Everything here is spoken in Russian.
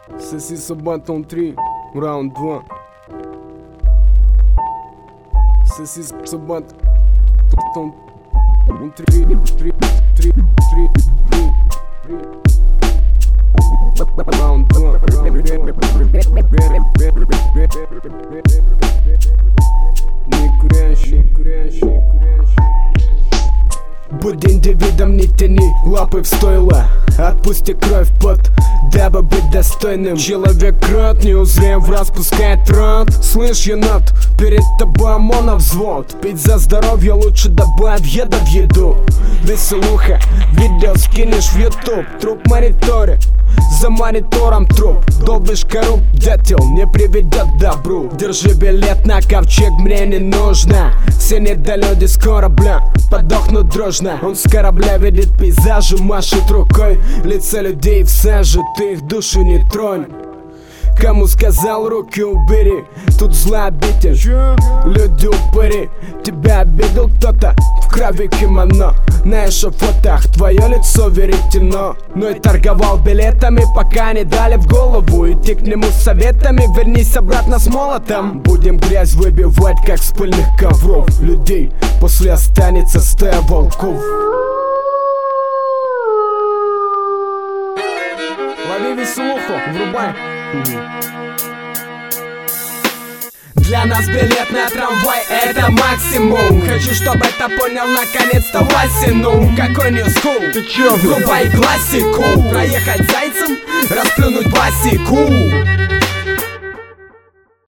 Сосиса Батон 3, раунд 2. Сосиса Батон 3, раунд 2. Не курящий. Будь индивидом, не тяни лапы в стойло. Отпусти кровь под, дабы быть достойным. Человек крот, не узрем, распускает рот. Слышь, енот, перед тобой ОМОНов взвод. Пить за здоровье лучше добавь яда в еду. Веселуха, видео скинешь в YouTube. Труп мониторит, за монитором труп. Долбишь кору, дятел не приведет к добру. Держи билет на ковчег, мне не нужно. Все недолюди с корабля подохнут дружно. Он с корабля видит пейзажи, машет рукой. Лица людей в саже, ты их души не тронь. Кому сказал, руки убери, тут зло обитель. Люди упыри, тебя обидел кто-то в крови кимоно. На эшафотах твое лицо веретено. Ну и торговал билетами, пока не дали в голову. Идти к нему с советами, вернись обратно с молотом. Будем грязь выбивать, как с пыльных ковров. Людей после останется стая волков. Лови веселуху, врубай. Для нас билет на трамвай — это максимум. Хочу, чтобы это понял наконец-то Васину. Какой не скул, ты чё, врубай классику. Проехать зайцем, расплюнуть басику.